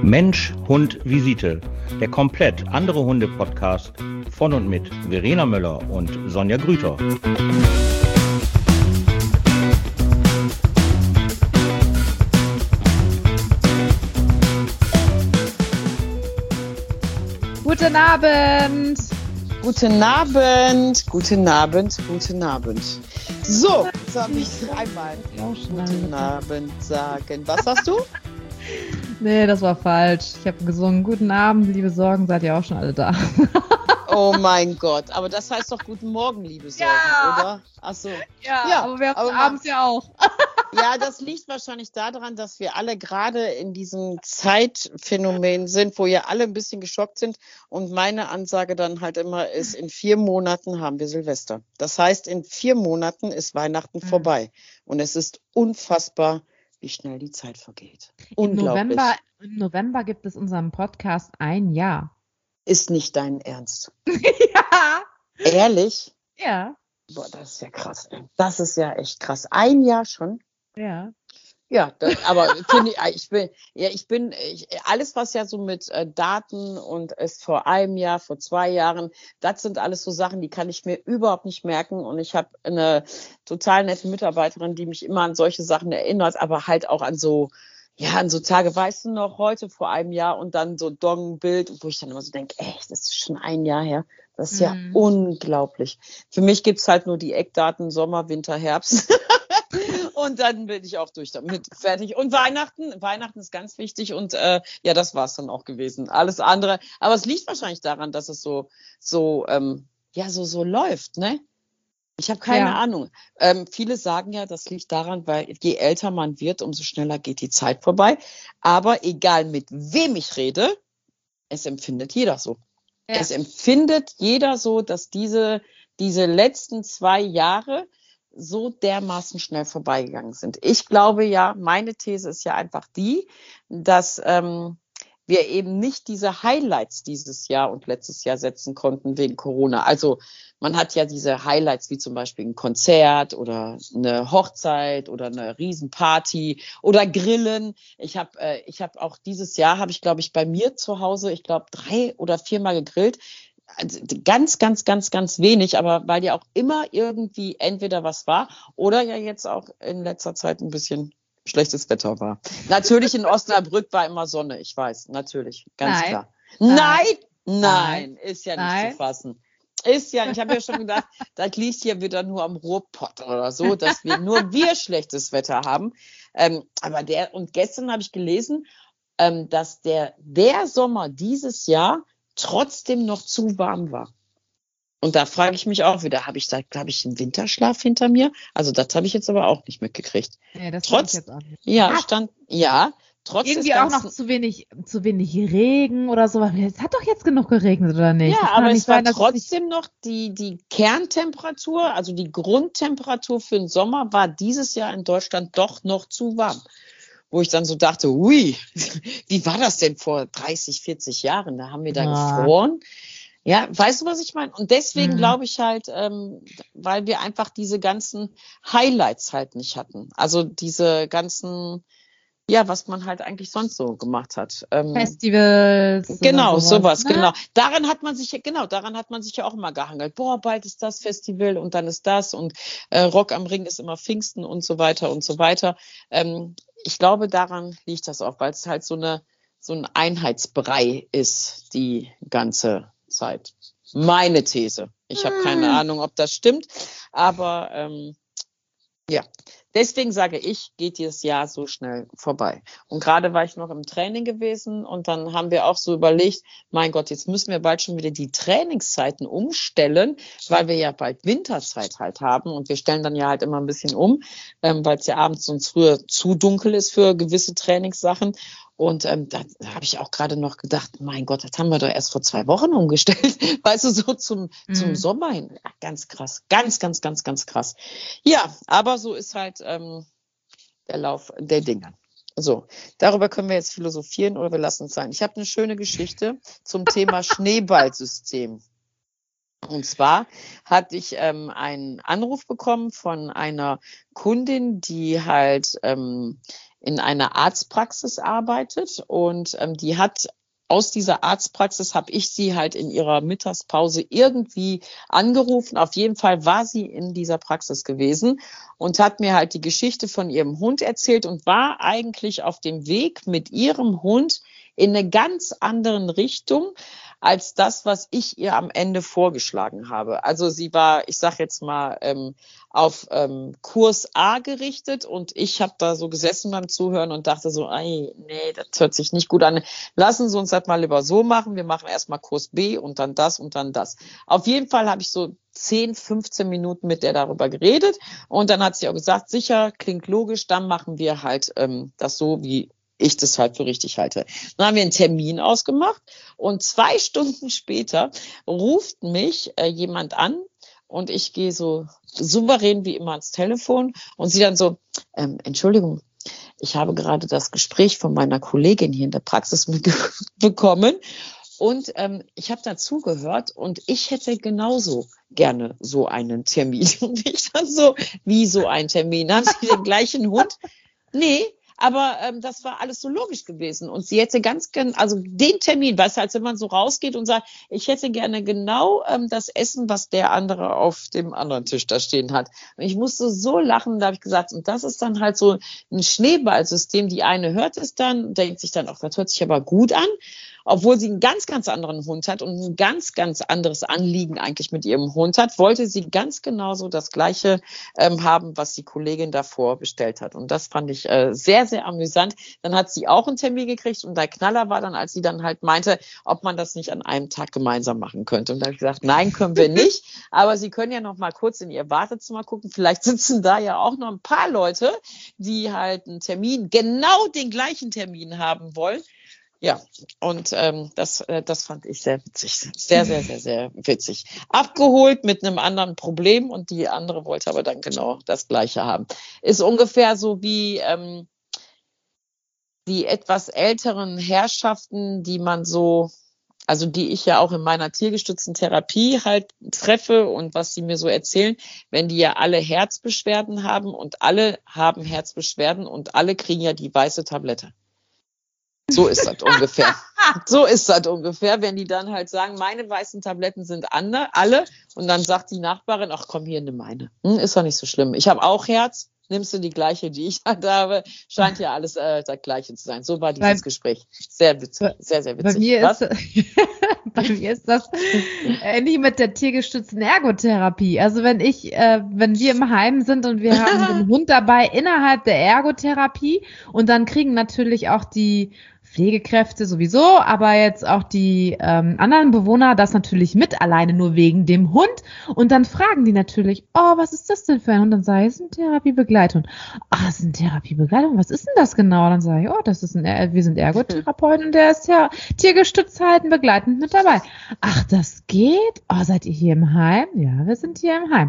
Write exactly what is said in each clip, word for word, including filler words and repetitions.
Mensch, Hund, Visite. Der komplett andere Hunde-Podcast von und mit Verena Möller und Sonja Grüter. Guten Abend! Guten Abend, guten Abend, guten Abend. So, jetzt habe ich dreimal guten Abend sagen. Was sagst du? Nee, das war falsch. Ich habe gesungen, guten Abend, liebe Sorgen, seid ihr auch schon alle da? Oh mein Gott, aber das heißt doch guten Morgen, liebe Sorgen, ja. Oder? Ach so. Ja, ja, aber wir haben es abends ja auch. Ja, das liegt wahrscheinlich daran, dass wir alle gerade in diesem Zeitphänomen sind, wo ja alle ein bisschen geschockt sind. Und meine Ansage dann halt immer ist, in vier Monaten haben wir Silvester. Das heißt, in vier Monaten ist Weihnachten mhm. vorbei. Und es ist unfassbar, wie schnell die Zeit vergeht. Im November, Im November gibt es unseren Podcast ein Jahr. Ist nicht dein Ernst? Ja. Ehrlich? Ja. Boah, das ist ja krass. Das ist ja echt krass. Ein Jahr schon? Ja. Ja, das, aber finde ich, ich bin, ja, ich bin, ich, alles, was ja so mit äh, Daten und ist vor einem Jahr, vor zwei Jahren, das sind alles so Sachen, die kann ich mir überhaupt nicht merken. Und ich habe eine total nette Mitarbeiterin, die mich immer an solche Sachen erinnert, aber halt auch an so, ja, an so Tage, weißt du noch, heute vor einem Jahr und dann so Dong-Bild, wo ich dann immer so denke, echt, das ist schon ein Jahr her. Das ist mhm. ja unglaublich. Für mich gibt's halt nur die Eckdaten Sommer, Winter, Herbst. Und dann bin ich auch durch damit fertig. Und Weihnachten, Weihnachten ist ganz wichtig und äh, ja, das war's dann auch gewesen. Alles andere, aber es liegt wahrscheinlich daran, dass es so, so, ähm, ja, so, so läuft, ne? Ich habe keine ja. Ahnung. Ähm, viele sagen ja, das liegt daran, weil je älter man wird, umso schneller geht die Zeit vorbei. Aber egal mit wem ich rede, es empfindet jeder so. Ja. Es empfindet jeder so, dass diese, diese letzten zwei Jahre so dermaßen schnell vorbeigegangen sind. Ich glaube ja, meine These ist ja einfach die, dass ähm, wir eben nicht diese Highlights dieses Jahr und letztes Jahr setzen konnten wegen Corona. Also man hat ja diese Highlights wie zum Beispiel ein Konzert oder eine Hochzeit oder eine Riesenparty oder Grillen. Ich habe äh, ich habe auch dieses Jahr, habe ich glaube ich bei mir zu Hause, ich glaube drei oder viermal gegrillt. Also ganz, ganz, ganz, ganz wenig, aber weil ja auch immer irgendwie entweder was war oder ja jetzt auch in letzter Zeit ein bisschen schlechtes Wetter war. Natürlich in Osnabrück war immer Sonne, ich weiß, natürlich, ganz nein. klar. Nein, nein, nein, ist ja nicht nein. zu fassen. Ist ja, ich habe ja schon gedacht, das liegt hier wieder nur am Ruhrpott oder so, dass wir nur wir schlechtes Wetter haben. Ähm, aber der, und gestern habe ich gelesen, ähm, dass der, der Sommer dieses Jahr trotzdem noch zu warm war. Und da frage ich mich auch wieder, habe ich da, glaube ich, einen Winterschlaf hinter mir? Also das habe ich jetzt aber auch nicht mitgekriegt. Nee, das Trotz, ich jetzt auch nicht. Ja, ah, stand, ja, trotz irgendwie des auch ganzen, noch zu wenig, zu wenig Regen oder so. Es hat doch jetzt genug geregnet, oder nicht? Ja, aber es war trotzdem noch die, die Kerntemperatur, also die Grundtemperatur für den Sommer war dieses Jahr in Deutschland doch noch zu warm. Wo ich dann so dachte, ui, wie war das denn vor dreißig, vierzig Jahren? Da haben wir da Ah. gefroren. Ja, weißt du, was ich meine? Und deswegen Mhm. glaube ich halt, ähm, weil wir einfach diese ganzen Highlights halt nicht hatten. Also diese ganzen, ja, was man halt eigentlich sonst so gemacht hat. Ähm, Festivals. Genau, sowas, sowas, ne? genau. Daran hat man sich ja, genau, daran hat man sich ja auch immer gehangelt. Boah, bald ist das Festival und dann ist das und äh, Rock am Ring ist immer Pfingsten und so weiter und so weiter. Ähm, ich glaube, daran liegt das auch, weil es halt so eine, so ein Einheitsbrei ist, die ganze Zeit. Meine These. Ich habe keine Ahnung, ob das stimmt, aber ähm, ja. Deswegen sage ich, geht dieses Jahr so schnell vorbei. Und gerade war ich noch im Training gewesen und dann haben wir auch so überlegt, mein Gott, jetzt müssen wir bald schon wieder die Trainingszeiten umstellen, weil wir ja bald Winterzeit halt haben und wir stellen dann ja halt immer ein bisschen um, ähm, weil es ja abends sonst früher zu dunkel ist für gewisse Trainingssachen. Und ähm, da habe ich auch gerade noch gedacht, mein Gott, das haben wir doch erst vor zwei Wochen umgestellt. Weißt du, so zum, mhm. zum Sommer hin. Ja, ganz krass. Ganz, ganz, ganz, ganz krass. Ja, aber so ist halt ähm, der Lauf der Dinge. So, darüber können wir jetzt philosophieren oder wir lassen es sein. Ich habe eine schöne Geschichte zum Thema Schneeballsystem. Und zwar hatte ich ähm, einen Anruf bekommen von einer Kundin, die halt ähm, in einer Arztpraxis arbeitet und ähm, die hat aus dieser Arztpraxis, habe ich sie halt in ihrer Mittagspause irgendwie angerufen. Auf jeden Fall war sie in dieser Praxis gewesen und hat mir halt die Geschichte von ihrem Hund erzählt und war eigentlich auf dem Weg mit ihrem Hund in eine ganz andere Richtung als das, was ich ihr am Ende vorgeschlagen habe. Also sie war, ich sage jetzt mal, ähm, auf ähm, Kurs A gerichtet und ich habe da so gesessen beim Zuhören und dachte so, ey, nee, das hört sich nicht gut an. Lassen Sie uns das mal lieber so machen. Wir machen erstmal Kurs B und dann das und dann das. Auf jeden Fall habe ich so zehn, fünfzehn Minuten mit der darüber geredet und dann hat sie auch gesagt, sicher, klingt logisch, dann machen wir halt ähm, das so, wie ich das halt für richtig halte. Dann haben wir einen Termin ausgemacht und zwei Stunden später ruft mich äh, jemand an und ich gehe so souverän wie immer ans Telefon und sie dann so, ähm, Entschuldigung, ich habe gerade das Gespräch von meiner Kollegin hier in der Praxis mitbekommen und ähm, ich habe dazugehört und ich hätte genauso gerne so einen Termin. Und ich dann so, wie so ein Termin? Haben Sie den gleichen Hund? Nee. Aber ähm, das war alles so logisch gewesen. Und sie hätte ganz gerne, also den Termin, weißt du, als wenn man so rausgeht und sagt, ich hätte gerne genau ähm, das Essen, was der andere auf dem anderen Tisch da stehen hat. Und ich musste so lachen, da habe ich gesagt, und das ist dann halt so ein Schneeballsystem. Die eine hört es dann, denkt sich dann, ach, das hört sich aber gut an. Obwohl sie einen ganz, ganz anderen Hund hat und ein ganz, ganz anderes Anliegen eigentlich mit ihrem Hund hat, wollte sie ganz genauso das Gleiche ähm, haben, was die Kollegin davor bestellt hat. Und das fand ich äh, sehr, sehr amüsant. Dann hat sie auch einen Termin gekriegt und der Knaller war dann, als sie dann halt meinte, ob man das nicht an einem Tag gemeinsam machen könnte. Und da habe ich gesagt, nein, können wir nicht. Aber Sie können ja noch mal kurz in Ihr Wartezimmer gucken. Vielleicht sitzen da ja auch noch ein paar Leute, die halt einen Termin, genau den gleichen Termin haben wollen. Ja, und ähm, das, äh, das fand ich sehr witzig. Sehr, sehr, sehr, sehr witzig. Abgeholt mit einem anderen Problem und die andere wollte aber dann genau das Gleiche haben. Ist ungefähr so wie ähm, die etwas älteren Herrschaften, die man so, also die ich ja auch in meiner tiergestützten Therapie halt treffe und was sie mir so erzählen, wenn die ja alle Herzbeschwerden haben und alle haben Herzbeschwerden und alle kriegen ja die weiße Tablette. So ist das ungefähr. So ist das ungefähr, wenn die dann halt sagen, meine weißen Tabletten sind andere, alle. Und dann sagt die Nachbarin, ach komm, hier, nimm meine. Hm, ist doch nicht so schlimm. Ich habe auch Herz. Nimmst du die gleiche, die ich halt habe? Scheint ja alles äh, das Gleiche zu sein. So war dieses bei, Gespräch. Sehr witzig, sehr, sehr witzig. Bei mir, Was? Ist, bei mir ist das ähnlich mit der tiergestützten Ergotherapie. Also wenn ich, äh, wenn wir im Heim sind und wir haben den Hund dabei innerhalb der Ergotherapie und dann kriegen natürlich auch die Pflegekräfte sowieso, aber jetzt auch die ähm, anderen Bewohner das natürlich mit, alleine nur wegen dem Hund. Und dann fragen die natürlich, oh, was ist das denn für ein Hund? Dann sage ich, es ist eine Therapiebegleitung. Ach, es ist eine Therapiebegleitung? Was ist denn das genau? Dann sage ich, oh, das ist ein, wir sind Ergotherapeuten und der ist ja tiergestützt halt begleitend mit dabei. Ach, das geht? Oh, seid ihr hier im Heim? Ja, wir sind hier im Heim.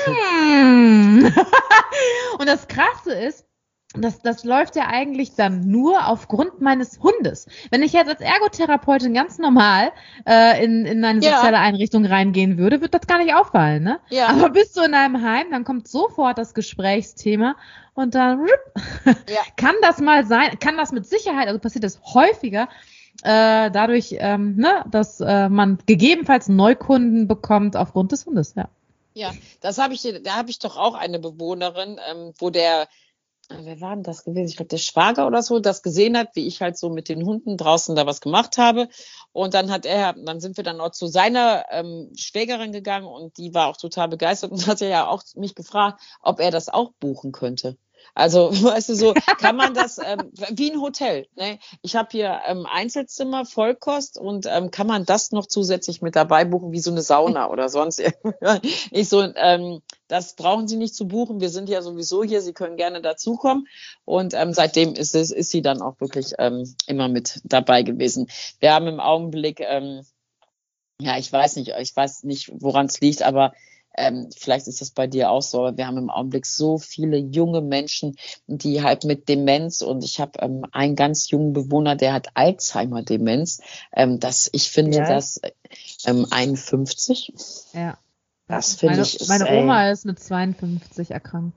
Und das Krasse ist, Das, das läuft ja eigentlich dann nur aufgrund meines Hundes. Wenn ich jetzt als Ergotherapeutin ganz normal äh, in, in eine soziale ja. Einrichtung reingehen würde, wird das gar nicht auffallen, ne? Ja. Aber bist du in einem Heim, dann kommt sofort das Gesprächsthema und dann ja. kann das mal sein, kann das mit Sicherheit, also passiert das häufiger, äh, dadurch, ähm, ne, dass äh, man gegebenenfalls Neukunden bekommt aufgrund des Hundes, ja. Ja, das habe ich, da habe ich doch auch eine Bewohnerin, ähm, wo der Wer war denn das gewesen? Ich glaube, der Schwager oder so, das gesehen hat, wie ich halt so mit den Hunden draußen da was gemacht habe. Und dann hat er, dann sind wir dann auch zu seiner ähm, Schwägerin gegangen und die war auch total begeistert und hat ja auch mich gefragt, ob er das auch buchen könnte. Also, weißt du, so kann man das, ähm, wie ein Hotel, ne? Ich habe hier ähm, Einzelzimmer, Vollkost und ähm, kann man das noch zusätzlich mit dabei buchen, wie so eine Sauna oder sonst irgendwas. Ich so, ähm, das brauchen Sie nicht zu buchen, wir sind ja sowieso hier, Sie können gerne dazukommen. Und ähm, seitdem ist es, ist sie dann auch wirklich ähm, immer mit dabei gewesen. Wir haben im Augenblick, ähm, ja, ich weiß nicht, ich weiß nicht, woran es liegt, aber Ähm, vielleicht ist das bei dir auch so, aber wir haben im Augenblick so viele junge Menschen, die halt mit Demenz und ich habe ähm, einen ganz jungen Bewohner, der hat Alzheimer-Demenz. Ähm, das, ich finde ja. das ähm, einundfünfzig. Ja. Das finde meine, ich. Ist, meine Oma ey, ist mit zweiundfünfzig erkrankt.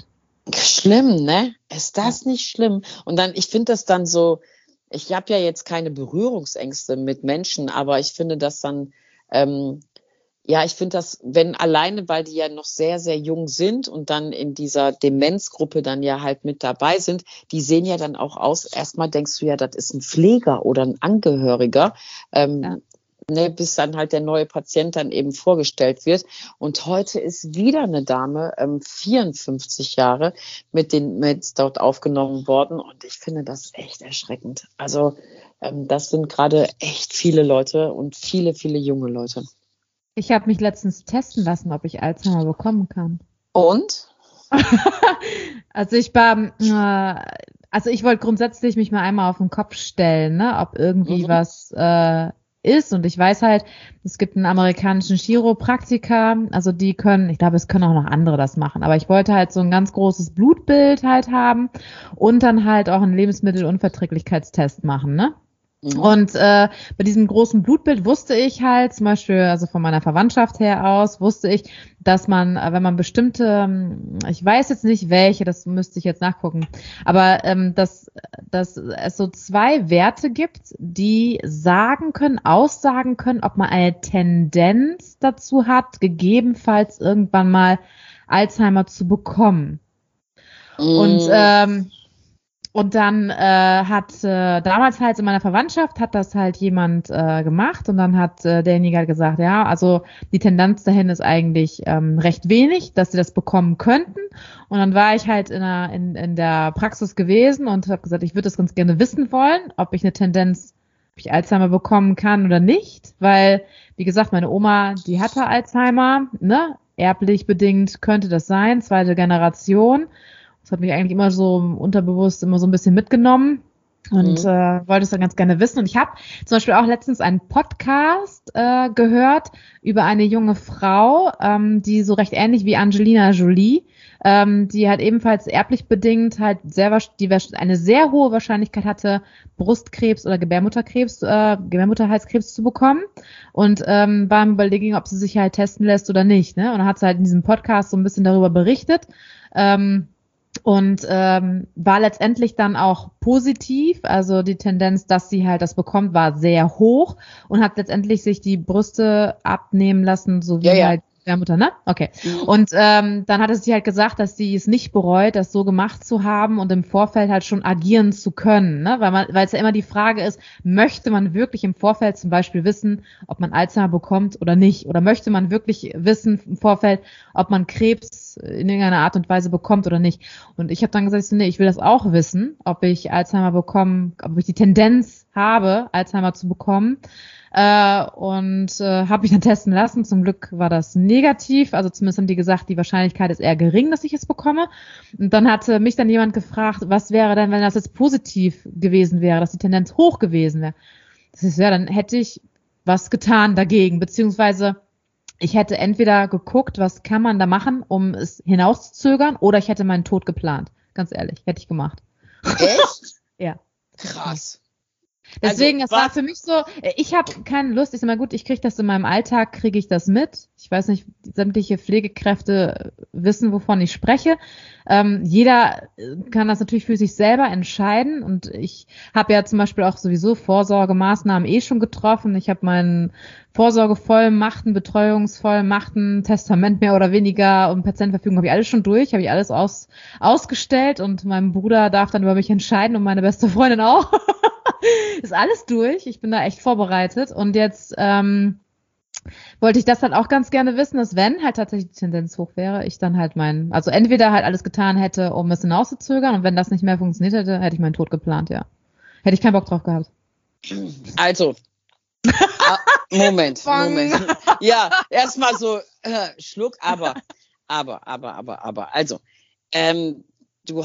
Schlimm, ne? Ist das nicht schlimm? Und dann, ich finde das dann so, ich habe ja jetzt keine Berührungsängste mit Menschen, aber ich finde das dann, ähm, ja, ich finde das, wenn alleine, weil die ja noch sehr, sehr jung sind und dann in dieser Demenzgruppe dann ja halt mit dabei sind, die sehen ja dann auch aus, erstmal denkst du ja, das ist ein Pfleger oder ein Angehöriger, ähm, ja. ne, bis dann halt der neue Patient dann eben vorgestellt wird. Und heute ist wieder eine Dame, ähm, vierundfünfzig Jahre, mit den Meds dort aufgenommen worden und ich finde das echt erschreckend. Also ähm, das sind gerade echt viele Leute und viele, viele junge Leute. Ich habe mich letztens testen lassen, ob ich Alzheimer bekommen kann. Und? also ich war, äh, also ich wollte grundsätzlich mich mal einmal auf den Kopf stellen, ne, ob irgendwie mhm. was äh, ist. Und ich weiß halt, es gibt einen amerikanischen Chiropraktiker, also die können, ich glaube, es können auch noch andere das machen, aber ich wollte halt so ein ganz großes Blutbild halt haben und dann halt auch einen Lebensmittelunverträglichkeitstest machen, ne? Und äh, bei diesem großen Blutbild wusste ich halt, zum Beispiel, also von meiner Verwandtschaft her aus, wusste ich, dass man, wenn man bestimmte, ich weiß jetzt nicht welche, das müsste ich jetzt nachgucken, aber ähm, dass, dass es so zwei Werte gibt, die sagen können, aussagen können, ob man eine Tendenz dazu hat, gegebenenfalls irgendwann mal Alzheimer zu bekommen. Mm. Und ähm, Und dann äh, hat äh, damals halt in meiner Verwandtschaft hat das halt jemand äh, gemacht und dann hat äh, derjenige halt gesagt, ja, also die Tendenz dahin ist eigentlich ähm, recht wenig, dass sie das bekommen könnten. Und dann war ich halt in der, in, in der Praxis gewesen und habe gesagt, ich würde das ganz gerne wissen wollen, ob ich eine Tendenz, ob ich Alzheimer bekommen kann oder nicht, weil, wie gesagt, meine Oma, die hatte Alzheimer, ne, erblich bedingt könnte das sein, zweite Generation. Das hat mich eigentlich immer so unterbewusst immer so ein bisschen mitgenommen und mhm. äh, wollte es dann ganz gerne wissen. Und ich habe zum Beispiel auch letztens einen Podcast äh, gehört über eine junge Frau, ähm, die so recht ähnlich wie Angelina Jolie, ähm, die halt ebenfalls erblich bedingt halt sehr die eine sehr hohe Wahrscheinlichkeit hatte, Brustkrebs oder Gebärmutterkrebs, äh, Gebärmutterhalskrebs zu bekommen und ähm, war im Überlegen, ob sie sich halt testen lässt oder nicht. Ne? Und dann hat sie halt in diesem Podcast so ein bisschen darüber berichtet. Ähm, Und ähm, war letztendlich dann auch positiv, also die Tendenz, dass sie halt das bekommt, war sehr hoch und hat letztendlich sich die Brüste abnehmen lassen, so wie ja, ja. halt der Mutter, ne? Okay. Mhm. Und ähm, dann hatte sie halt gesagt, dass sie es nicht bereut, das so gemacht zu haben und im Vorfeld halt schon agieren zu können, ne? Weil man, weil es ja immer die Frage ist, möchte man wirklich im Vorfeld zum Beispiel wissen, ob man Alzheimer bekommt oder nicht? Oder möchte man wirklich wissen im Vorfeld, ob man Krebs in irgendeiner Art und Weise bekommt oder nicht? Und ich habe dann gesagt, nee, ich will das auch wissen, ob ich Alzheimer bekomme, ob ich die Tendenz habe, Alzheimer zu bekommen. Äh, und äh, habe mich dann testen lassen. Zum Glück war das negativ. Also zumindest haben die gesagt, die Wahrscheinlichkeit ist eher gering, dass ich es bekomme. Und dann hatte mich dann jemand gefragt, was wäre denn, wenn das jetzt positiv gewesen wäre, dass die Tendenz hoch gewesen wäre. Das ist ja, dann hätte ich was getan dagegen, beziehungsweise ich hätte entweder geguckt, was kann man da machen, um es hinauszuzögern, oder ich hätte meinen Tod geplant. Ganz ehrlich, hätte ich gemacht. Echt? Ja. Krass. Deswegen, also, es war für mich so, ich habe keine Lust, ich sag mal, gut, ich kriege das in meinem Alltag, kriege ich das mit. Ich weiß nicht, sämtliche Pflegekräfte wissen, wovon ich spreche. Ähm, jeder kann das natürlich für sich selber entscheiden und ich habe ja zum Beispiel auch sowieso Vorsorgemaßnahmen eh schon getroffen. Ich habe meinen Vorsorgevollmachten, Betreuungsvollmachten, Testament mehr oder weniger und Patientenverfügung habe ich alles schon durch, habe ich alles aus, ausgestellt und mein Bruder darf dann über mich entscheiden und meine beste Freundin auch. Ist alles durch. Ich bin da echt vorbereitet. Und jetzt ähm, wollte ich das halt auch ganz gerne wissen, dass wenn halt tatsächlich die Tendenz hoch wäre, ich dann halt meinen, also entweder halt alles getan hätte, um es hinauszuzögern, und wenn das nicht mehr funktioniert hätte, hätte ich meinen Tod geplant, ja. Hätte ich keinen Bock drauf gehabt. Also, ah, Moment, Moment. Ja, erstmal so äh, Schluck, aber, aber, aber, aber, aber. Also, ähm, du hast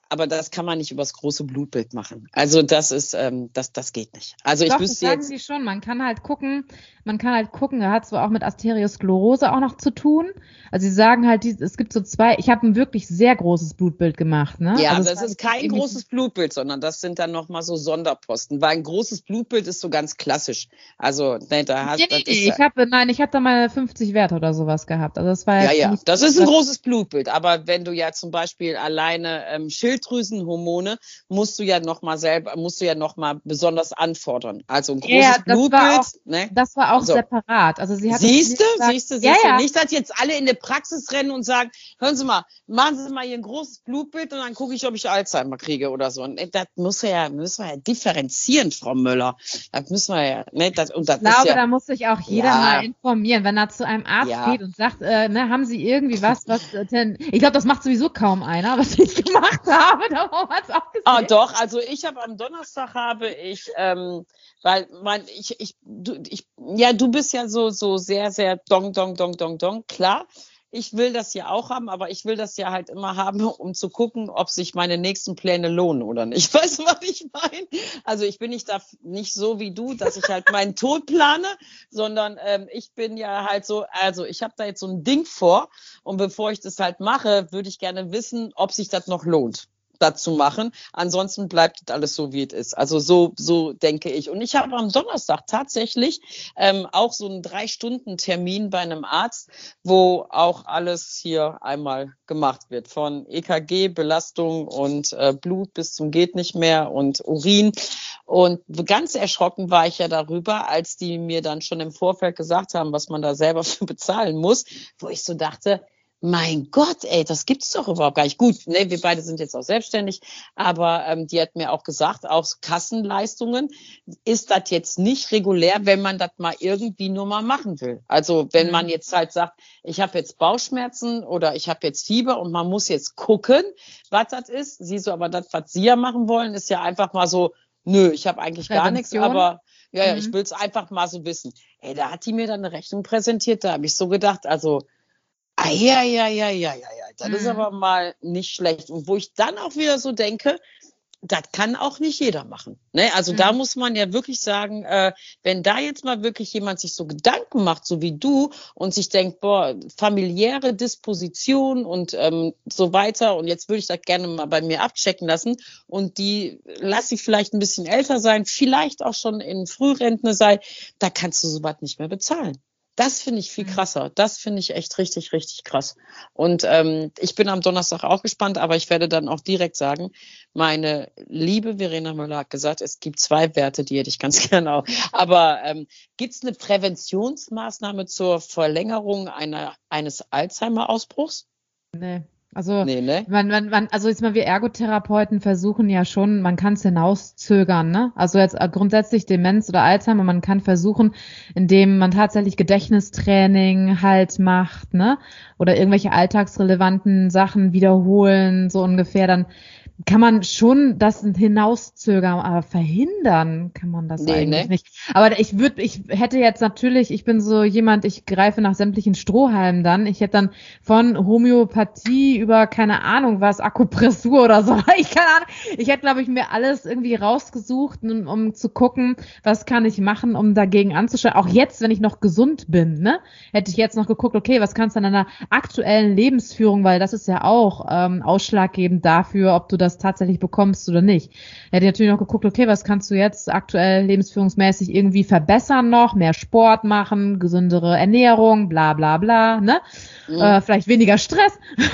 aber das kann man nicht übers große Blutbild machen. Also das ist, ähm, das, das geht nicht. Also ich Doch, das wüsste sagen jetzt. sie schon. Man kann halt gucken, man kann halt gucken, er hat zwar auch mit Arteriosklerose auch noch zu tun. Also sie sagen halt, die, es gibt so zwei, ich habe ein wirklich sehr großes Blutbild gemacht, ne? Ja, also das ist kein irgendwie- großes Blutbild, sondern das sind dann nochmal so Sonderposten, weil ein großes Blutbild ist so ganz klassisch. Also, ne, da hast Nee, das nee, ist, nee, ich habe, nein, ich habe da mal fünfzig Werte oder sowas gehabt. Also das war ja, jetzt ja, nicht, das ist ein großes Blutbild. Aber wenn du ja zum Beispiel alleine ähm, Schilddrüsenhormone, musst du ja nochmal selber, musst du ja nochmal besonders anfordern. Also ein großes ja, das Blutbild, war auch, ne? das war auch So. separat. Also sie hat Siehste, gesagt, siehste, ja, siehste. ja, Nicht, dass jetzt alle in der Praxis rennen und sagen, hören Sie mal, machen Sie mal hier ein großes Blutbild und dann gucke ich, ob ich Alzheimer kriege oder so. Und das muss ja, müssen wir ja differenzieren, Frau Müller. Das müssen wir ja, ne, das, und das ich glaube, ist ja, da muss sich auch jeder ja, mal informieren, wenn er zu einem Arzt ja. geht und sagt, äh, ne, haben Sie irgendwie was, was äh, denn, ich glaube, das macht sowieso kaum einer, was ich gemacht habe, da haben wir es auch gesehen. Ah, doch, also ich habe am Donnerstag habe ich, ähm, weil mein, ich, ich, du, ich, ja, du bist ja so, so sehr, sehr dong, dong, dong, dong, dong, klar. Ich will das ja auch haben, aber ich will das ja halt immer haben, um zu gucken, ob sich meine nächsten Pläne lohnen oder nicht. Weißt du, was ich meine? Also ich bin nicht da nicht so wie du, dass ich halt meinen Tod plane, sondern ähm, ich bin ja halt so, also ich habe da jetzt so ein Ding vor und bevor ich das halt mache, würde ich gerne wissen, ob sich das noch lohnt, das zu machen. Ansonsten bleibt das alles so, wie es ist. Also so, so denke ich. Und ich habe am Donnerstag tatsächlich ähm, auch so einen Drei-Stunden-Termin bei einem Arzt, wo auch alles hier einmal gemacht wird. Von E K G, Belastung und äh, Blut bis zum geht nicht mehr und Urin. Und ganz erschrocken war ich ja darüber, als die mir dann schon im Vorfeld gesagt haben, was man da selber für bezahlen muss, wo ich so dachte, mein Gott, ey, das gibt's doch überhaupt gar nicht. Gut, ne, wir beide sind jetzt auch selbstständig, aber ähm, die hat mir auch gesagt, auch Kassenleistungen ist das jetzt nicht regulär, wenn man das mal irgendwie nur mal machen will. Also wenn Mhm. man jetzt halt sagt, ich habe jetzt Bauchschmerzen oder ich habe jetzt Fieber und man muss jetzt gucken, was das ist. Sie so, aber das, was Sie ja machen wollen, ist ja einfach mal so, nö, ich habe eigentlich gar nichts, Prävention. aber ja, ja, Mhm. ich will's einfach mal so wissen. Ey, da hat die mir dann eine Rechnung präsentiert, da habe ich so gedacht, also Ah, ja, ja, ja, ja, ja, ja. Das ist Mhm. aber mal nicht schlecht. Und wo ich dann auch wieder so denke, das kann auch nicht jeder machen. Ne? Also Mhm. da muss man ja wirklich sagen, äh, wenn da jetzt mal wirklich jemand sich so Gedanken macht, so wie du, und sich denkt, boah, familiäre Disposition und ähm, so weiter, und jetzt würde ich das gerne mal bei mir abchecken lassen, und die lass ich vielleicht ein bisschen älter sein, vielleicht auch schon in Frührentner sein, da kannst du sowas nicht mehr bezahlen. Das finde ich viel Mhm. krasser. Das finde ich echt richtig, richtig krass. Und ähm, ich bin am Donnerstag auch gespannt, aber ich werde dann auch direkt sagen, meine liebe Verena Müller hat gesagt, es gibt zwei Werte, die hätte ich ganz gerne auch. Aber ähm, gibt es eine Präventionsmaßnahme zur Verlängerung einer, eines Alzheimer-Ausbruchs? Nee. Also, Nee, ne? man, man, man, also jetzt mal wir Ergotherapeuten versuchen ja schon, man kann es hinauszögern, ne? Also jetzt äh, grundsätzlich Demenz oder Alzheimer, man kann versuchen, indem man tatsächlich Gedächtnistraining halt macht, ne? Oder irgendwelche alltagsrelevanten Sachen wiederholen, so ungefähr, dann kann man schon das hinauszögern, aber verhindern kann man das Nee, eigentlich ne? nicht. Aber ich würde, ich hätte jetzt natürlich, ich bin so jemand, ich greife nach sämtlichen Strohhalmen dann. Ich hätte dann von Homöopathie über, keine Ahnung was, Akupressur oder so. Ich keine Ahnung. Ich hätte, glaube ich, mir alles irgendwie rausgesucht, um, um zu gucken, was kann ich machen, um dagegen anzusteuern. Auch jetzt, wenn ich noch gesund bin, ne, hätte ich jetzt noch geguckt, okay, was kannst du an deiner aktuellen Lebensführung, weil das ist ja auch ähm, ausschlaggebend dafür, ob du das tatsächlich bekommst oder nicht. Hätte ich natürlich noch geguckt, okay, was kannst du jetzt aktuell lebensführungsmäßig irgendwie verbessern noch, mehr Sport machen, gesündere Ernährung, bla bla bla, ne? Mhm. Äh, vielleicht weniger Stress.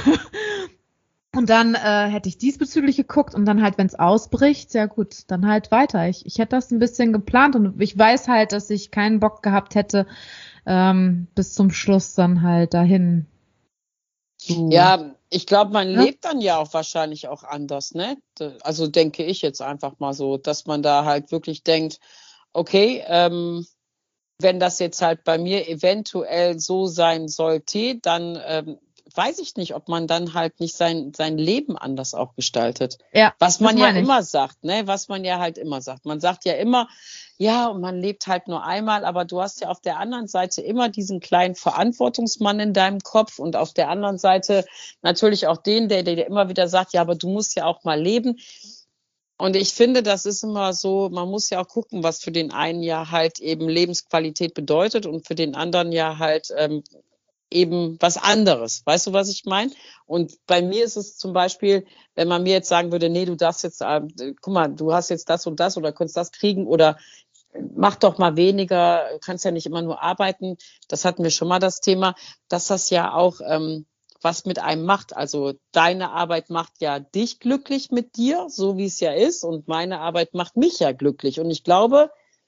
Und dann äh, hätte ich diesbezüglich geguckt und dann halt, wenn es ausbricht, ja gut, dann halt weiter. Ich, ich hätte das ein bisschen geplant und ich weiß halt, dass ich keinen Bock gehabt hätte, ähm, bis zum Schluss dann halt dahin zu. Ja, ich glaube, man Ja. lebt dann ja auch wahrscheinlich auch anders, ne? D- Also denke ich jetzt einfach mal so, dass man da halt wirklich denkt, okay, ähm, wenn das jetzt halt bei mir eventuell so sein sollte, dann ähm, weiß ich nicht, ob man dann halt nicht sein, sein Leben anders auch gestaltet. Ja, was man ja ich. immer sagt, ne? Was man ja halt immer sagt. Man sagt ja immer, ja, und man lebt halt nur einmal, aber du hast ja auf der anderen Seite immer diesen kleinen Verantwortungsmann in deinem Kopf und auf der anderen Seite natürlich auch den, der dir immer wieder sagt, ja, aber du musst ja auch mal leben. Und ich finde, das ist immer so, man muss ja auch gucken, was für den einen ja halt eben Lebensqualität bedeutet und für den anderen ja halt ähm, eben was anderes. Weißt du, was ich meine? Und bei mir ist es zum Beispiel, wenn man mir jetzt sagen würde, nee, du darfst jetzt, äh, guck mal, du hast jetzt das und das oder kannst das kriegen oder mach doch mal weniger, kannst ja nicht immer nur arbeiten. Das hatten wir schon mal das Thema, dass das ja auch ähm, was mit einem macht. Also deine Arbeit macht ja dich glücklich mit dir, so wie es ja ist. Und meine Arbeit macht mich ja glücklich. Und ich glaube,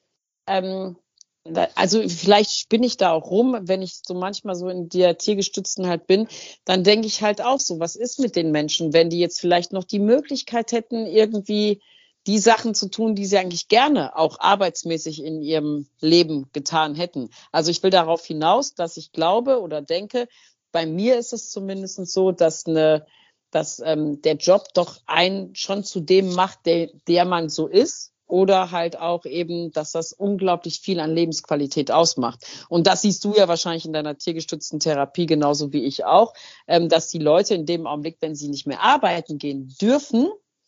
ähm, da, also vielleicht spinne ich da auch rum, wenn ich so manchmal so in der Tiergestützten halt bin, dann denke ich halt auch so, was ist mit den Menschen, wenn die jetzt vielleicht noch die Möglichkeit hätten, irgendwie die Sachen zu tun, die sie eigentlich gerne auch arbeitsmäßig in ihrem Leben getan hätten. Also ich will darauf hinaus, dass ich glaube oder denke, bei mir ist es zumindest so, dass eine, dass ähm, der Job doch einen schon zu dem macht, der, der man so ist. Oder halt auch eben, dass das unglaublich viel an Lebensqualität ausmacht. Und das siehst du ja wahrscheinlich in deiner tiergestützten Therapie genauso wie ich auch, ähm, dass die Leute in dem Augenblick, wenn sie nicht mehr arbeiten gehen dürfen,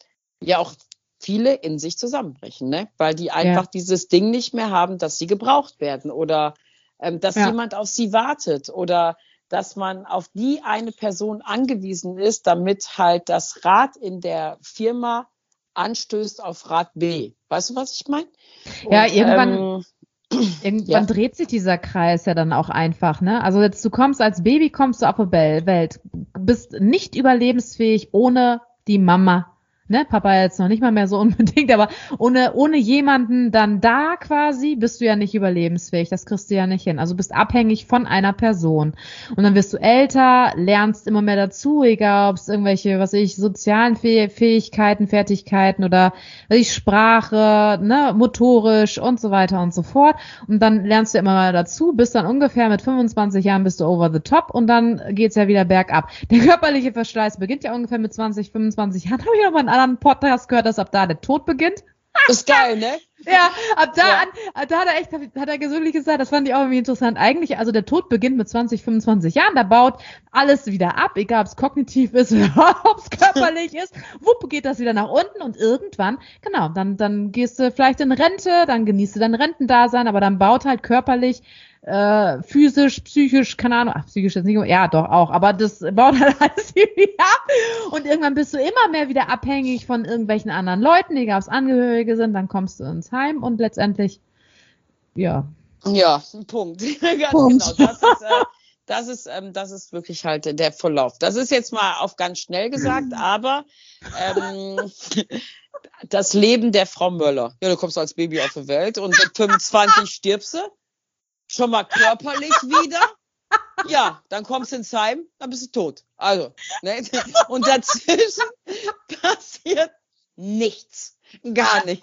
ja auch viele in sich zusammenbrechen, ne? Weil die einfach ja. dieses Ding nicht mehr haben, dass sie gebraucht werden oder ähm, dass ja. jemand auf sie wartet oder dass man auf die eine Person angewiesen ist, damit halt das Rad in der Firma anstößt auf Rad B. Weißt du, was ich meine? Ja, irgendwann, ähm, irgendwann ja. dreht sich dieser Kreis ja dann auch einfach, ne? Also jetzt, du kommst als Baby, kommst du auf die Welt, bist nicht überlebensfähig ohne die Mama. Ne, Papa jetzt noch nicht mal mehr so unbedingt, aber ohne ohne jemanden dann da quasi bist du ja nicht überlebensfähig. Das kriegst du ja nicht hin. Also bist abhängig von einer Person. Und dann wirst du älter, lernst immer mehr dazu, egal ob es irgendwelche, was weiß ich, sozialen Fäh- Fähigkeiten, Fertigkeiten oder was weiß ich, Sprache, ne, motorisch und so weiter und so fort. Und dann lernst du immer mal dazu, bist dann ungefähr mit fünfundzwanzig Jahren bist du over the top und dann geht's ja wieder bergab. Der körperliche Verschleiß beginnt ja ungefähr mit zwanzig, fünfundzwanzig Jahren. Habe ich noch mal einen anderen Podcast gehört, dass ab da der Tod beginnt. Das ist geil, ne? Ja, ab da ja. an, da hat er echt, hat er gesundlich gesagt, das fand ich auch irgendwie interessant. Eigentlich, also der Tod beginnt mit zwanzig, fünfundzwanzig Jahren, da baut alles wieder ab, egal ob es kognitiv ist oder ob es körperlich ist. Wupp, geht das wieder nach unten und irgendwann, genau, dann, dann gehst du vielleicht in Rente, dann genießt du dein Rentendasein, aber dann baut halt körperlich äh, physisch, psychisch, keine Ahnung, ach, psychisch jetzt nicht, ja, doch auch, aber das baut halt alles wieder ab und irgendwann bist du immer mehr wieder abhängig von irgendwelchen anderen Leuten, egal ob es Angehörige sind, dann kommst du ins Heim und letztendlich, ja. Ja, Punkt. Ganz Punkt. genau. Das ist, äh, das ist, ähm, das ist wirklich halt der Verlauf. Das ist jetzt mal auf ganz schnell gesagt, aber ähm, das Leben der Frau Möller. Ja, du kommst als Baby auf die Welt und mit fünfundzwanzig stirbst du. Schon mal körperlich wieder. Ja, dann kommst du ins Heim, dann bist du tot. Also, ne? Und dazwischen passiert nichts. Gar nicht.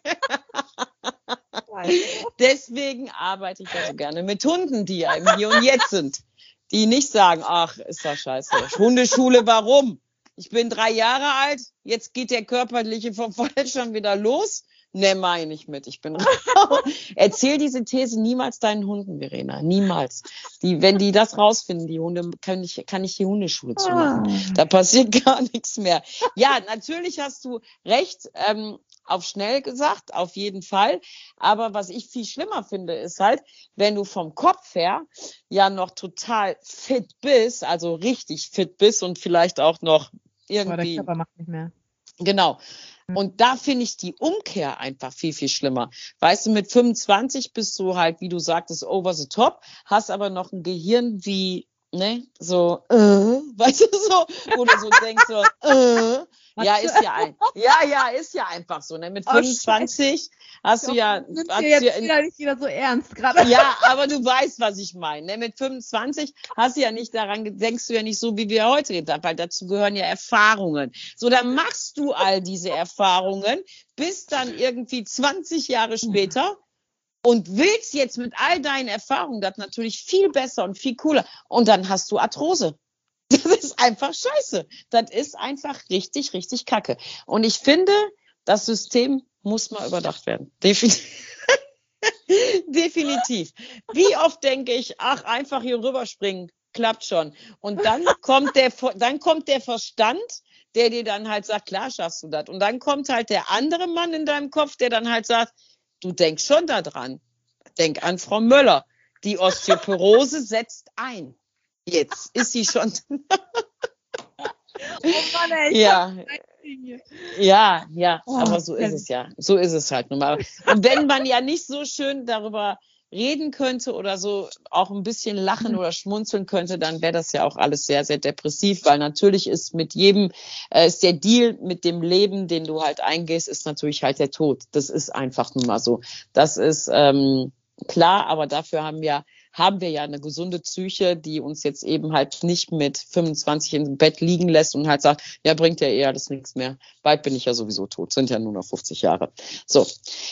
Deswegen arbeite ich ja so gerne mit Hunden, die ja im Hier und Jetzt sind. Die nicht sagen, ach, ist das scheiße. Hundeschule, warum? Ich bin drei Jahre alt, jetzt geht der körperliche Verfall schon wieder los. Ne, meine ich mit. Ich bin raus. Erzähl diese These niemals deinen Hunden, Verena. Niemals. Die, wenn die das rausfinden, die Hunde, kann ich, kann ich die Hundeschule zumachen. Ah. Da passiert gar nichts mehr. Ja, natürlich hast du recht, ähm, auf schnell gesagt, auf jeden Fall. Aber was ich viel schlimmer finde, ist halt, wenn du vom Kopf her ja noch total fit bist, also richtig fit bist und vielleicht auch noch irgendwie. Aber der Körper macht nicht mehr. Genau. Und da finde ich die Umkehr einfach viel, viel schlimmer. Weißt du, mit fünfundzwanzig bist du halt, wie du sagtest, over the top, hast aber noch ein Gehirn wie, ne, so, äh, weißt du, so, wo du so denkst, so, äh, ja, ist ja ein, ja, ja, ist ja einfach so, ne, mit fünfundzwanzig oh, hast du ja, sind hast wir jetzt du ja in, wieder nicht wieder so ernst gerade. ja, aber du weißt, was ich meine, ne, mit fünfundzwanzig hast du ja nicht daran, denkst du ja nicht so, wie wir heute gedacht, weil dazu gehören ja Erfahrungen. So, dann machst du all diese Erfahrungen, bis dann irgendwie zwanzig Jahre später und willst jetzt mit all deinen Erfahrungen das natürlich viel besser und viel cooler und dann hast du Arthrose. Das ist einfach scheiße. Das ist einfach richtig, richtig kacke. Und ich finde, das System muss mal überdacht werden. Definitiv. Definitiv. Wie oft denke ich, ach, einfach hier rüberspringen, klappt schon. Und dann kommt der, dann kommt der Verstand, der dir dann halt sagt, klar schaffst du das. Und dann kommt halt der andere Mann in deinem Kopf, der dann halt sagt, du denkst schon da dran. Denk an Frau Möller. Die Osteoporose setzt ein. Jetzt ist sie schon. Oh Mann, ey, ja. ja, ja, oh, aber so ist es ja. So ist es halt nun mal. Und wenn man ja nicht so schön darüber reden könnte oder so auch ein bisschen lachen oder schmunzeln könnte, dann wäre das ja auch alles sehr, sehr depressiv, weil natürlich ist mit jedem, äh, ist der Deal mit dem Leben, den du halt eingehst, ist natürlich halt der Tod. Das ist einfach nun mal so. Das ist ähm, klar, aber dafür haben wir haben wir ja eine gesunde Psyche, die uns jetzt eben halt nicht mit fünfundzwanzig im Bett liegen lässt und halt sagt, ja, bringt ja eh alles nichts mehr. Bald bin ich ja sowieso tot, sind ja nur noch fünfzig Jahre. So,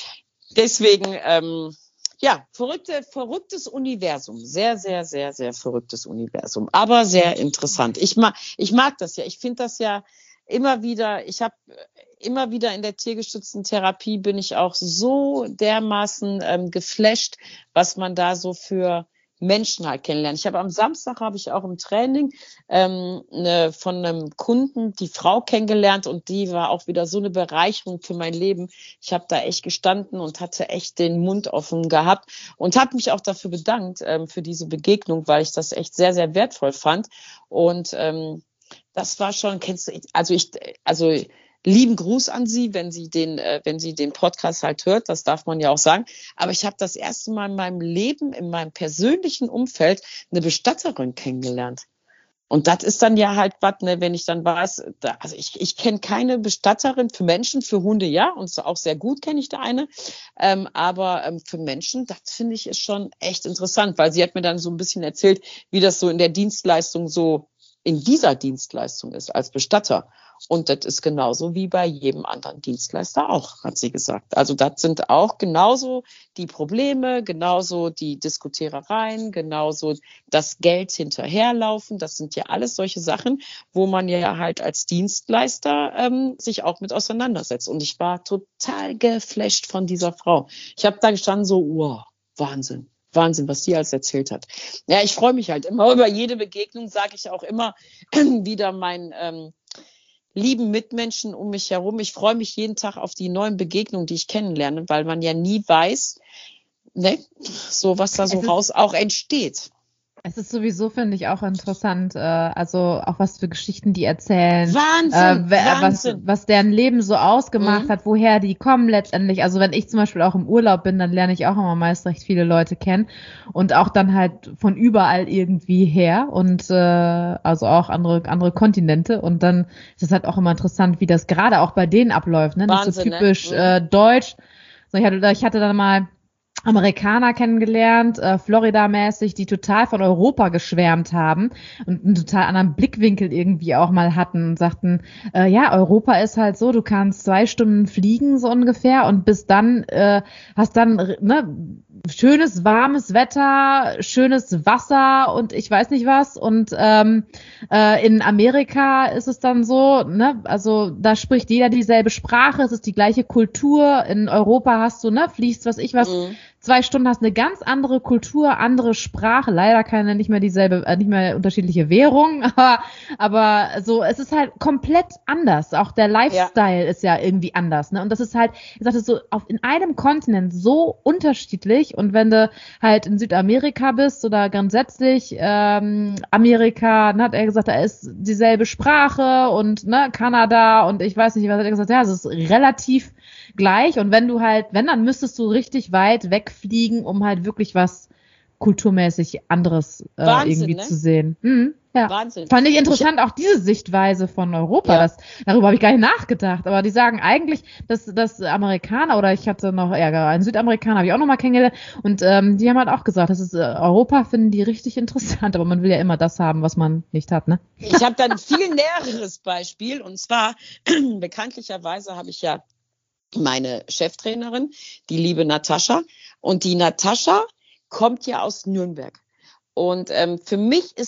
deswegen, ähm, ja, verrückte, verrücktes Universum. Sehr, sehr, sehr, sehr verrücktes Universum. Aber sehr interessant. Ich mag, ich mag das ja. Ich finde das ja immer wieder, ich habe immer wieder in der tiergestützten Therapie bin ich auch so dermaßen ähm, geflasht, was man da so für Menschen halt kennenlernt. Ich habe am Samstag habe ich auch im Training ähm, ne, von einem Kunden die Frau kennengelernt und die war auch wieder so eine Bereicherung für mein Leben. Ich habe da echt gestanden und hatte echt den Mund offen gehabt und habe mich auch dafür bedankt ähm, für diese Begegnung, weil ich das echt sehr, sehr wertvoll fand. Und ähm, das war schon, kennst du, also ich, also lieben Gruß an Sie, wenn Sie den, äh, wenn Sie den Podcast halt hört, das darf man ja auch sagen. Aber ich habe das erste Mal in meinem Leben, in meinem persönlichen Umfeld eine Bestatterin kennengelernt. Und das ist dann ja halt was, ne, wenn ich dann weiß, da, also ich, ich kenne keine Bestatterin für Menschen, für Hunde ja, und so auch sehr gut kenne ich da eine. Ähm, aber ähm, für Menschen, das finde ich ist schon echt interessant, weil sie hat mir dann so ein bisschen erzählt, wie das so in der Dienstleistung so in dieser Dienstleistung ist als Bestatter. Und das ist genauso wie bei jedem anderen Dienstleister auch, hat sie gesagt. Also das sind auch genauso die Probleme, genauso die Diskutierereien, genauso das Geld hinterherlaufen. Das sind ja alles solche Sachen, wo man ja halt als Dienstleister ähm, sich auch mit auseinandersetzt. Und ich war total geflasht von dieser Frau. Ich habe da gestanden so, wow, Wahnsinn. Wahnsinn, was sie alles erzählt hat. Ja, ich freue mich halt immer über jede Begegnung, sage ich auch immer wieder meinen ähm, lieben Mitmenschen um mich herum. Ich freue mich jeden Tag auf die neuen Begegnungen, die ich kennenlerne, weil man ja nie weiß, ne, so was da so raus auch entsteht. Es ist sowieso, finde ich, auch interessant, äh, also auch was für Geschichten die erzählen. Wahnsinn, äh, wer, Wahnsinn. Was, was deren Leben so ausgemacht Mhm. hat, woher die kommen letztendlich. Also wenn ich zum Beispiel auch im Urlaub bin, dann lerne ich auch immer meist recht viele Leute kennen und auch dann halt von überall irgendwie her und äh, also auch andere andere Kontinente. Und dann ist es halt auch immer interessant, wie das gerade auch bei denen abläuft. Ne? Nicht so Wahnsinn, typisch ne? äh, deutsch. So, ich hatte, ich hatte dann mal Amerikaner kennengelernt, äh, Florida-mäßig, die total von Europa geschwärmt haben und einen total anderen Blickwinkel irgendwie auch mal hatten und sagten, äh, ja, Europa ist halt so, du kannst zwei Stunden fliegen so ungefähr und bis dann äh, hast dann ne, schönes, warmes Wetter, schönes Wasser und ich weiß nicht was und ähm, äh, in Amerika ist es dann so, ne, also da spricht jeder dieselbe Sprache, es ist die gleiche Kultur, in Europa hast du, ne, fließt was ich was, Mhm. zwei Stunden hast eine ganz andere Kultur, andere Sprache, leider keine, nicht mehr dieselbe, äh, nicht mehr unterschiedliche Währung, aber, aber so, es ist halt komplett anders. Auch der Lifestyle ja. ist ja irgendwie anders, ne? Und das ist halt, ich sagte so, auf, in einem Kontinent so unterschiedlich und wenn du halt in Südamerika bist oder grundsätzlich ähm, Amerika, ne, hat er gesagt, da ist dieselbe Sprache und ne, Kanada und ich weiß nicht, was hat er gesagt, ja, es ist relativ gleich und wenn du halt, wenn, dann müsstest du richtig weit wegfliegen, um halt wirklich was kulturmäßig anderes äh, Wahnsinn, irgendwie ne? zu sehen. Mhm, ja. Wahnsinn. Fand ich interessant, auch diese Sichtweise von Europa. Ja. Das, darüber habe ich gar nicht nachgedacht. Aber die sagen eigentlich, dass, dass Amerikaner oder ich hatte noch, ja, einen Südamerikaner habe ich auch noch mal kennengelernt und ähm, die haben halt auch gesagt, das ist äh, Europa finden die richtig interessant, aber man will ja immer das haben, was man nicht hat, ne? Ich habe da ein viel näheres Beispiel und zwar bekanntlicherweise habe ich ja meine Cheftrainerin, die liebe Natascha. Und die Natascha kommt ja aus Nürnberg. Und ähm, für mich ist es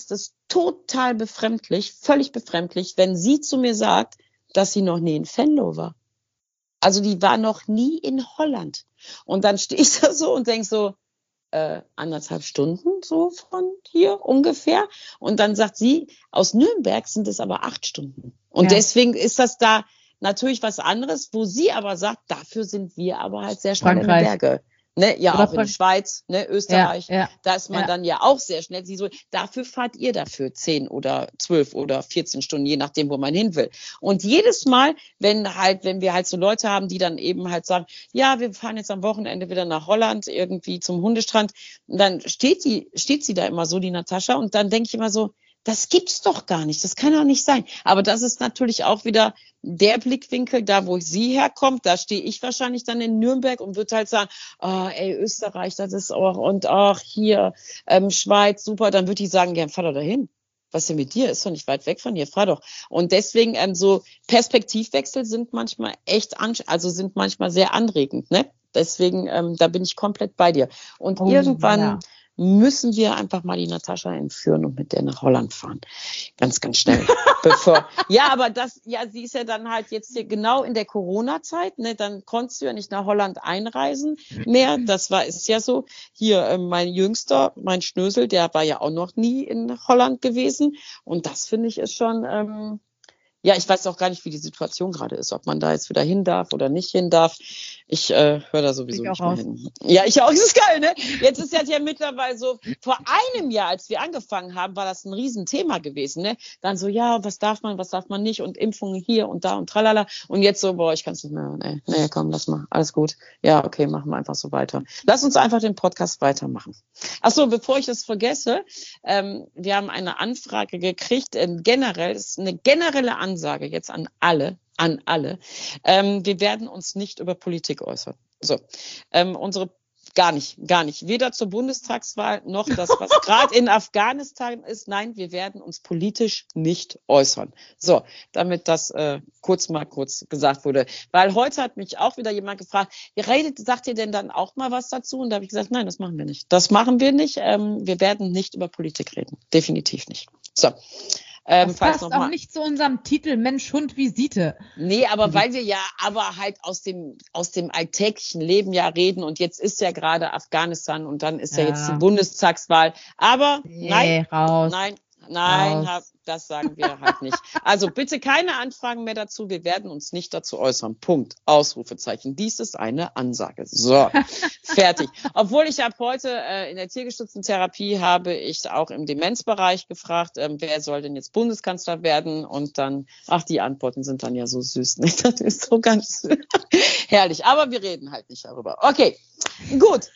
total befremdlich, völlig befremdlich, wenn sie zu mir sagt, dass sie noch nie in Venlo war. Also die war noch nie in Holland. Und dann stehe ich da so und denke so, äh, anderthalb Stunden so von hier ungefähr. Und dann sagt sie, aus Nürnberg sind es aber acht Stunden. Und ja. deswegen ist das da natürlich was anderes, wo sie aber sagt, dafür sind wir aber halt sehr schnell Frankreich. In den Berge. Ne, ja, Oder auch in der Schweiz, ne, Österreich, ja, ja, da ist man ja. dann ja auch sehr schnell. Sie so, dafür fahrt ihr dafür zehn oder zwölf oder vierzehn Stunden, je nachdem, wo man hin will. Und jedes Mal, wenn halt, wenn wir halt so Leute haben, die dann eben halt sagen, ja, wir fahren jetzt am Wochenende wieder nach Holland, irgendwie zum Hundestrand, dann steht die, steht sie da immer so, die Natascha, und dann denke ich immer so, das gibt's doch gar nicht, das kann doch nicht sein. Aber das ist natürlich auch wieder der Blickwinkel, da wo sie herkommt, da stehe ich wahrscheinlich dann in Nürnberg und würde halt sagen, oh, ey, Österreich, das ist auch, und ach, hier, ähm, Schweiz, super, dann würde ich sagen, ja, fahr doch dahin. Was ist denn mit dir? Ist doch nicht weit weg von hier, fahr doch. Und deswegen, ähm, so Perspektivwechsel sind manchmal echt, an, also sind manchmal sehr anregend, ne? Deswegen, ähm, da bin ich komplett bei dir. Und oh, irgendwann ja. müssen wir einfach mal die Natascha entführen und mit der nach Holland fahren. Ganz, ganz schnell. bevor. Ja, aber das, ja, sie ist ja dann halt jetzt hier genau in der Corona-Zeit, ne, dann konntest du ja nicht nach Holland einreisen mehr. Das war, ist ja so. Hier, äh, mein Jüngster, mein Schnösel, der war ja auch noch nie in Holland gewesen. Und das finde ich ist schon, ähm, ja, ich weiß auch gar nicht, wie die Situation gerade ist, ob man da jetzt wieder hin darf oder nicht hin darf. Ich äh, höre da sowieso ich nicht mehr hin. Ja, ich auch. Das ist geil, ne? Jetzt ist das ja mittlerweile so, vor einem Jahr, als wir angefangen haben, war das ein Riesenthema gewesen, ne? Dann so, ja, was darf man, was darf man nicht und Impfungen hier und da und tralala. Und jetzt so, boah, ich kann es nicht mehr. Nee, nee, komm, lass mal. Alles gut. Ja, okay, machen wir einfach so weiter. Lass uns einfach den Podcast weitermachen. Ach so, bevor ich das vergesse, ähm, wir haben eine Anfrage gekriegt, äh, generell, das ist eine generelle Ansage jetzt an alle, an alle. Ähm, wir werden uns nicht über Politik äußern. So, ähm, unsere gar nicht, gar nicht. Weder zur Bundestagswahl noch das, was gerade in Afghanistan ist. Nein, wir werden uns politisch nicht äußern. So, damit das äh, kurz mal kurz gesagt wurde. Weil heute hat mich auch wieder jemand gefragt, redet, sagt ihr denn dann auch mal was dazu? Und da habe ich gesagt, nein, das machen wir nicht. Das machen wir nicht. Ähm, wir werden nicht über Politik reden. Definitiv nicht. So. Ähm, das passt auch mal nicht zu unserem Titel Mensch, Hund, Visite. Nee, aber weil wir ja aber halt aus dem aus dem alltäglichen Leben ja reden und jetzt ist ja gerade Afghanistan und dann ist ja, ja jetzt die Bundestagswahl. Aber nee, nein, raus. nein, nein, hab, das sagen wir halt nicht. Also bitte keine Anfragen mehr dazu. Wir werden uns nicht dazu äußern. Punkt. Ausrufezeichen. Dies ist eine Ansage. So, fertig. Obwohl ich ab heute äh, in der tiergestützten Therapie habe ich auch im Demenzbereich gefragt, ähm, wer soll denn jetzt Bundeskanzler werden? Und dann, ach, die Antworten sind dann ja so süß. Ne? Das ist so ganz herrlich. Aber wir reden halt nicht darüber. Okay, gut.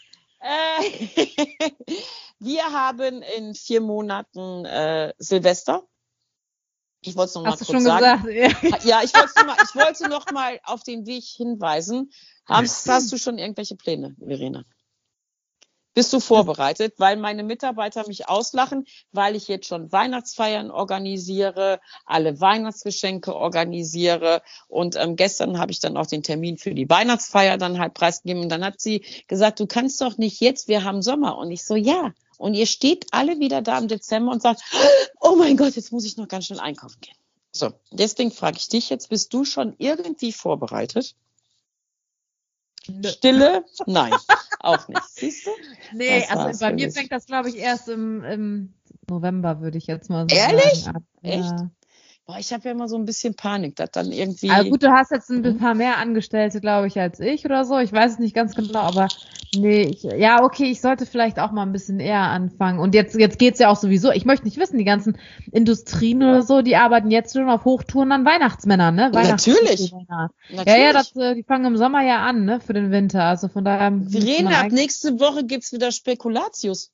Äh, wir haben in vier Monaten äh, Silvester. Ich wollte es noch mal kurz schon sagen. Gesagt? Ja, ich wollte noch, ich wollte noch mal auf den Weg hinweisen. Hast, hast du schon irgendwelche Pläne, Verena? Bist du vorbereitet? Weil meine Mitarbeiter mich auslachen, weil ich jetzt schon Weihnachtsfeiern organisiere, alle Weihnachtsgeschenke organisiere. Und ähm, gestern habe ich dann auch den Termin für die Weihnachtsfeier dann halt preisgegeben. Und dann hat sie gesagt, du kannst doch nicht jetzt, wir haben Sommer. Und ich so, ja. Und ihr steht alle wieder da im Dezember und sagt, oh mein Gott, jetzt muss ich noch ganz schnell einkaufen gehen. So, deswegen frage ich dich jetzt, bist du schon irgendwie vorbereitet? Nö. Stille? Nein, auch nicht. Siehst du? Nee, also bei mir fängt das, glaube ich, erst im, im November, würde ich jetzt mal so Ehrlich? sagen. Echt? Ja. Boah, ich habe ja immer so ein bisschen Panik, dass dann irgendwie... Also gut, du hast jetzt ein paar mehr Angestellte, glaube ich, als ich oder so. Ich weiß es nicht ganz genau, aber nee, ich, ja, okay, ich sollte vielleicht auch mal ein bisschen eher anfangen. Und jetzt, jetzt geht's ja auch sowieso. Ich möchte nicht wissen, die ganzen Industrien oder so, die arbeiten jetzt schon auf Hochtouren an Weihnachtsmännern, ne? Natürlich. Natürlich. Ja, ja, das, die fangen im Sommer ja an, ne? Für den Winter. Also von daher. Wir reden ab nächste Woche gibt's wieder Spekulatius.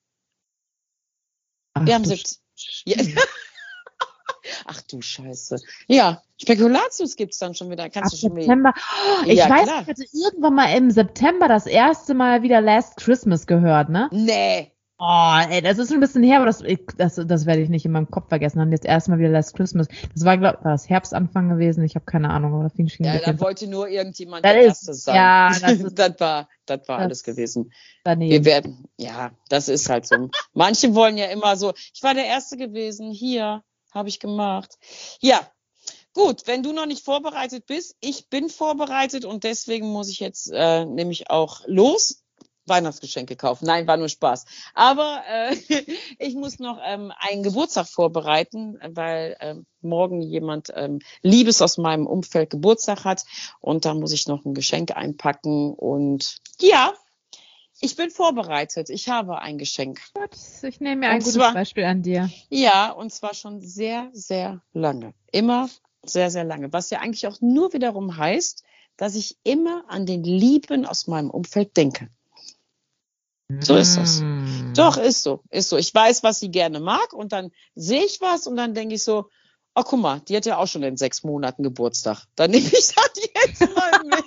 Ach, Wir haben siebzehn. Ja. Ach du Scheiße. Ja, Spekulatius gibt's dann schon wieder. Kannst Ab du schon September. Oh, ich ja, weiß, klar. ich hatte irgendwann mal im September das erste Mal wieder Last Christmas gehört, ne? Nee. Oh, ey, das ist schon ein bisschen her, aber das, das, das werde ich nicht in meinem Kopf vergessen. Dann jetzt erstmal wieder Last Christmas. Das war, glaube ich, war das Herbstanfang gewesen. Ich habe keine Ahnung, aber das fing schon Ja, wieder. da wollte nur irgendjemand das der ist, Erste sein. Ja, das, ist, das war, das war das alles gewesen. Daneben. Wir werden, ja, das ist halt so. Manche wollen ja immer so, ich war der Erste gewesen, hier, habe ich gemacht. Ja, gut, wenn du noch nicht vorbereitet bist, ich bin vorbereitet und deswegen muss ich jetzt äh, nämlich auch los. Weihnachtsgeschenke kaufen. Nein, war nur Spaß. Aber äh, ich muss noch ähm, einen Geburtstag vorbereiten, weil ähm, morgen jemand ähm, Liebes aus meinem Umfeld Geburtstag hat und da muss ich noch ein Geschenk einpacken und ja, ich bin vorbereitet. Ich habe ein Geschenk. Gut, ich nehme mir ein Und gutes zwar, Beispiel an dir. Ja, und zwar schon sehr, sehr lange. Immer sehr, sehr lange. Was ja eigentlich auch nur wiederum heißt, dass ich immer an den Lieben aus meinem Umfeld denke. So ist das. Mm. Doch, ist so, ist so. Ich weiß, was sie gerne mag und dann sehe ich was und dann denke ich so, oh, guck mal, die hat ja auch schon in sechs Monaten Geburtstag. Dann nehme ich das jetzt mal mit.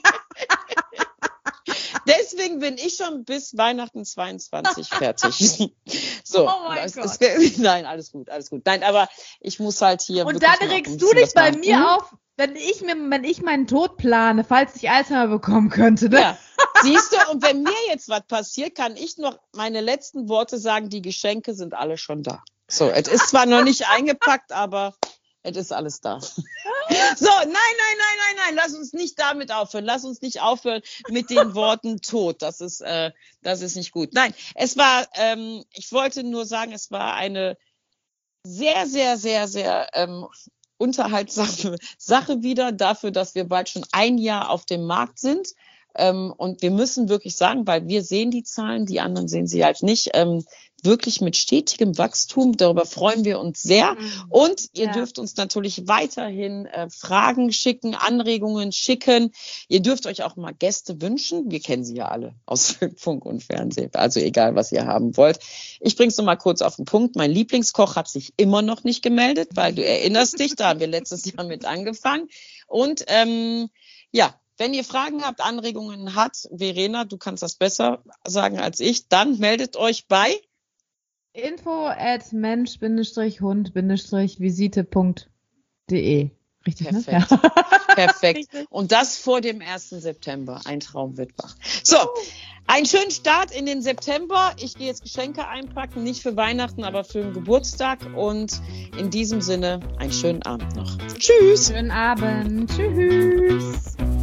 Deswegen bin ich schon bis Weihnachten zweiundzwanzig fertig. So, oh mein das, Gott. Das, nein, alles gut, alles gut. Nein, aber ich muss halt hier. Und dann regst du dich bei mir hm? auf, wenn ich mir, wenn ich meinen Tod plane, falls ich Alzheimer bekommen könnte. Ne? Ja. Siehst du, und wenn mir jetzt was passiert, kann ich noch meine letzten Worte sagen, die Geschenke sind alle schon da. So, es ist zwar noch nicht eingepackt, aber es ist alles da. So, nein, nein, nein, nein, nein, lass uns nicht damit aufhören. Lass uns nicht aufhören mit den Worten Tod. Das ist, äh, das ist nicht gut. Nein, es war, ähm, ich wollte nur sagen, es war eine sehr, sehr, sehr, sehr ähm, unterhaltsame Sache wieder dafür, dass wir bald schon ein Jahr auf dem Markt sind. Ähm, und wir müssen wirklich sagen, weil wir sehen die Zahlen, die anderen sehen sie halt nicht, ähm, wirklich mit stetigem Wachstum. Darüber freuen wir uns sehr. Und ihr Ja. dürft uns natürlich weiterhin äh, Fragen schicken, Anregungen schicken. Ihr dürft euch auch mal Gäste wünschen. Wir kennen sie ja alle aus Funk und Fernsehen. Also egal, was ihr haben wollt. Ich bring's noch mal kurz auf den Punkt. Mein Lieblingskoch hat sich immer noch nicht gemeldet, weil du erinnerst dich, da haben wir letztes Jahr mit angefangen. Und ähm, ja, wenn ihr Fragen habt, Anregungen habt, Verena, du kannst das besser sagen als ich, dann meldet euch bei info at mensch-hund-visite punkt de. Richtig, Perfekt. ne? Ja. Perfekt. Und das vor dem ersten September. Ein Traum wird wach. So, einen schönen Start in den September. Ich gehe jetzt Geschenke einpacken, nicht für Weihnachten, aber für den Geburtstag. Und in diesem Sinne einen schönen Abend noch. Tschüss. Schönen Abend. Tschüss.